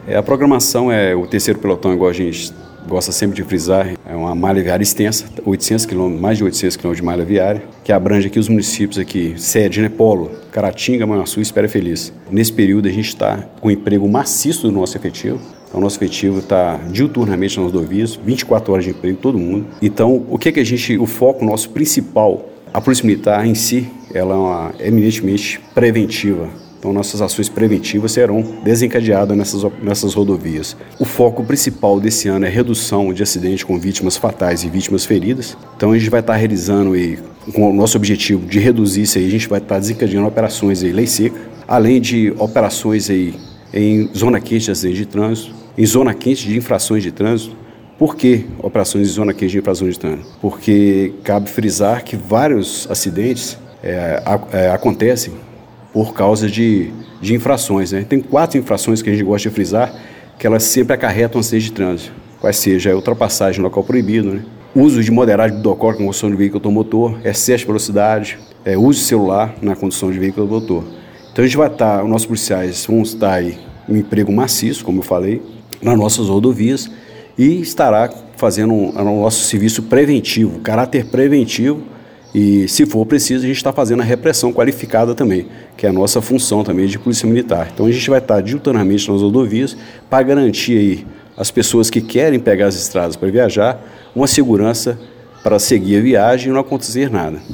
A programação o terceiro pelotão, igual a gente gosta sempre de frisar, é uma malha viária extensa, 800 km, mais de 800 km de malha viária, que abrange aqui os municípios aqui, sede, Polo, Caratinga, Manhuaçu e Espera Feliz. Nesse período a gente está com emprego maciço do nosso efetivo. Então, o nosso efetivo está diuturnamente nas rodovias, 24 horas de emprego, todo mundo. Então, o foco nosso principal, a Polícia Militar em si, ela é uma eminentemente preventiva. Então, nossas ações preventivas serão desencadeadas nessas rodovias. O foco principal desse ano é redução de acidentes com vítimas fatais e vítimas feridas. Então, a gente vai estar realizando, com o nosso objetivo de reduzir isso aí, a gente vai estar desencadeando operações lei seca, além de operações em zona quente de acidentes de trânsito, em zona quente de infrações de trânsito. Por que operações em zona quente de infrações de trânsito? Porque cabe frisar que vários acidentes acontecem por causa de infrações. Tem 4 infrações que a gente gosta de frisar, que elas sempre acarretam acidente de trânsito. Quais seja a ultrapassagem no local proibido, uso de moderagem do docor com condução de veículo automotor, excesso de velocidade, uso de celular na condução de veículo automotor. Então a gente vai estar, os nossos policiais vão estar aí em emprego maciço, como eu falei, nas nossas rodovias e estará fazendo o nosso serviço preventivo, caráter preventivo. E, se for preciso, a gente está fazendo a repressão qualificada também, que é a nossa função também de Polícia Militar. Então, a gente vai estar diuturnamente nas rodovias para garantir aí às pessoas que querem pegar as estradas para viajar uma segurança para seguir a viagem e não acontecer nada.